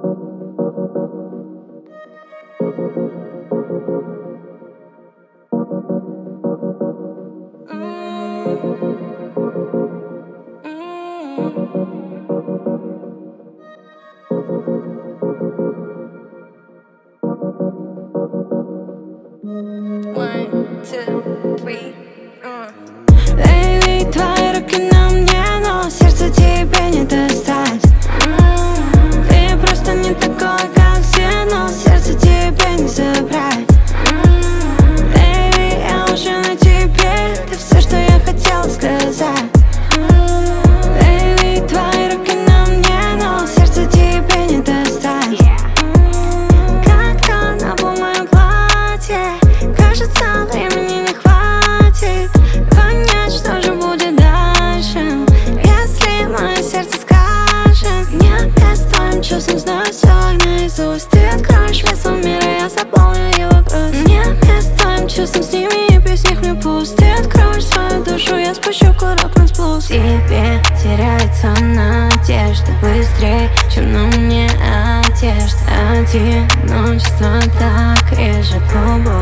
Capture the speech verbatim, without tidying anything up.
One, two, three, uh. Baby, твои руки на мне, но сердце тебе не достать. mm. Ты просто не такой, как все, но сердце тебе не забрать. mm. Baby, я уже на тебе, ты все, что я хотела сказать. mm. Baby, твои руки на мне, но сердце тебе не достать. mm. Как тонна в моем платье, кажется, времени не хватит понять, что же будет дальше, если мое сердце скажет нет. Я с твоим чувством знаю все наизусть. Ты откроешь весь свой мир, и я заполню его грусть. Нет, я с твоим чувством, с ними и без них мне пусть. Ты откроешь свою душу, я спущу курок на спуск. Тебе теряется надежда быстрее, чем на мне одежда. Одиночество так режет губы.